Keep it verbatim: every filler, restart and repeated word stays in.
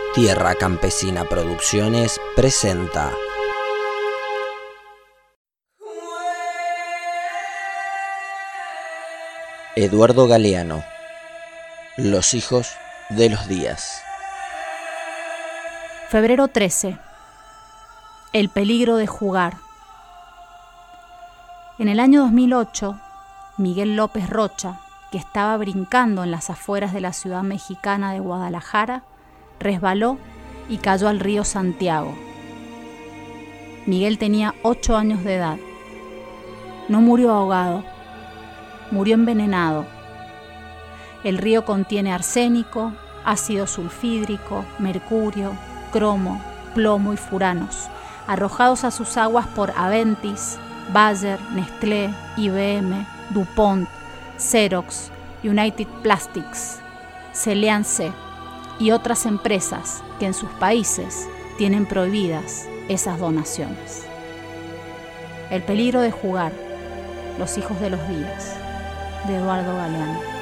Tierra Campesina Producciones presenta Eduardo Galeano, Los hijos de los días. Febrero trece. El peligro de jugar. En el año dos mil ocho, Miguel López Rocha, que estaba brincando en las afueras de la ciudad mexicana de Guadalajara, resbaló y cayó al río Santiago. Miguel tenía ocho años de edad. No murió ahogado, murió envenenado. El río contiene arsénico, ácido sulfídrico, mercurio, cromo, plomo y furanos, arrojados a sus aguas por Aventis, Bayer, Nestlé, I B M, DuPont, Xerox, United Plastics, Celiance y otras empresas que en sus países tienen prohibidas esas donaciones. El peligro de jugar, Los hijos de los días, de Eduardo Galeano.